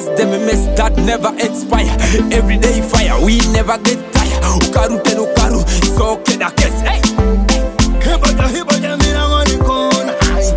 That's them miss that never expire. Everyday fire, we never get tired. Ukaru tenu karu, so keda kes. Hey, hiboja mina ngoni kona.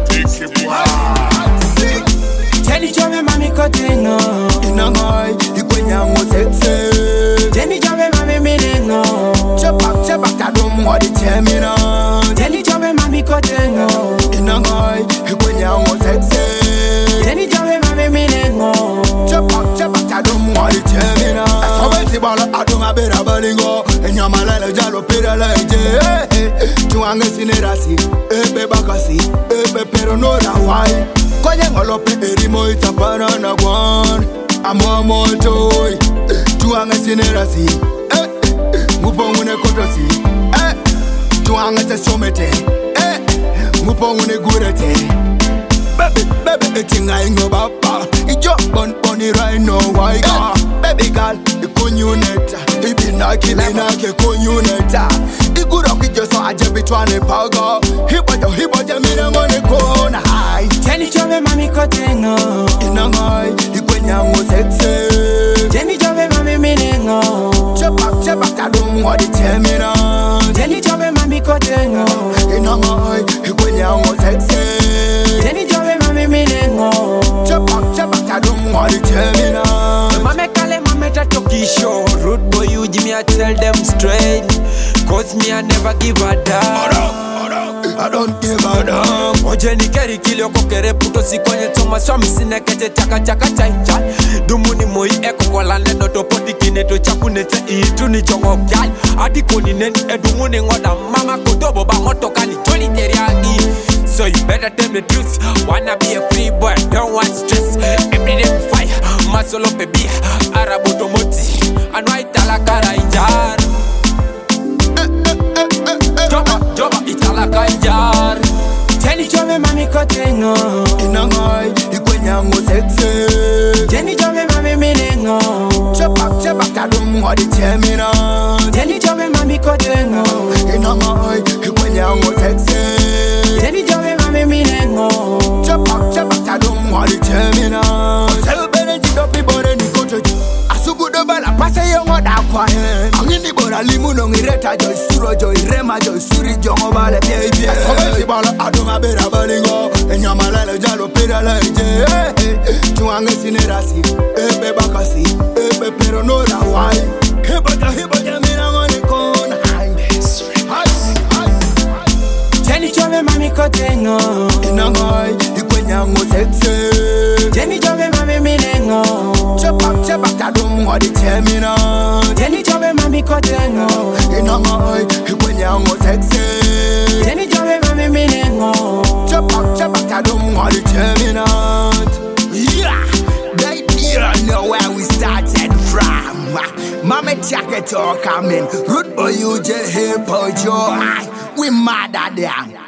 Jenny Jove mami kotengo. Inangai ikwenyango sexy. Jenny Jove mami minengo. Cheba kadum wadi temina. Jenny Jove mami kotengo. Inangai ikwenyango sexy. Jenny Jove mami minengo. Cheba kadum wadi temina. Asobeti bala adunga bera balingo. Enyamalele jalo pira leje. Tuange sinerasi, ebe bakasi, ebe pero no la wai. Kwenye ngolope erimo itapana na gwan. Amwa motoy, tuange sinerasi. Mupongune kotosi, tuange se somete. Mupongune gurete. Baby, etinga ingo baba. Ijo boni right no why ga. Baby girl, ikunyuneta. Ibinake kunyuneta. Iguroki joso aje bitwane pago. Hiboja mina ngone kona hai. Jenny Jove mami kotengo. Inangai ikwenyango sexy. Jenny Jove mami minengo. Cheba kadum wadi temina. Jenny Jove mami kotengo. Inangai ikwenyango sexy. Jenny Jove mami minengo. Cheba kadum wadi temina. Mame kale mame tatokisho. Rude boy you Jimmy I tell them straight. Cause me I never give a damn. I don't give a damn. Oje ni keri kilio kokere puto sikonye toma swami sinekete chaka chaicha. Dumuni moi eko kwa lande doto poti kineto chakunete itu ni chongo kyal. Adiko ni neni edumuni ngoda mama kudobo ba moto kani toli teriagi. So you better tell me the truth. Wanna be a free boy, don't want stress. Every day fire, masolo baby. Arabuto moti, anwaita kara injar. Joba itala kanjar. Jenny Jove mami kotengo. Inangai ikwenyango sexy. Jenny Jove mami minengo. Cheba kadum wadi temina. Jenny Jove mami kotengo. Inangai ikwenyango sexy. Jenny Jove mami minengo. Cheba kadum wadi temina. Selbene jidopi bore nikotoji. Asugudo bala pase yongo da kwa hen. Angini bora limuno ngireta joy suro joy rema joy suri jongo bale baby. Asobeti bala aduma bera balingo. Enyamalele jalo pira leje. Tuange sinerasi, ebe bakasi, ebe pero no la wai. Hiboja mina ngoni kona. Jenny Jove mami kotengo. Inangai ikwenyango sexy. Jenny Jove mami minengo. Cheba kadum wadi temina. Jenny Jove mami kotengo. Inangai ikwenyango sexy. Jenny Jove mami minengo. Cheba kadum wadi temina. Yeah, they didn't know where we started from. Mama jacket all coming. Rude boy you just hip joy. We mad at them.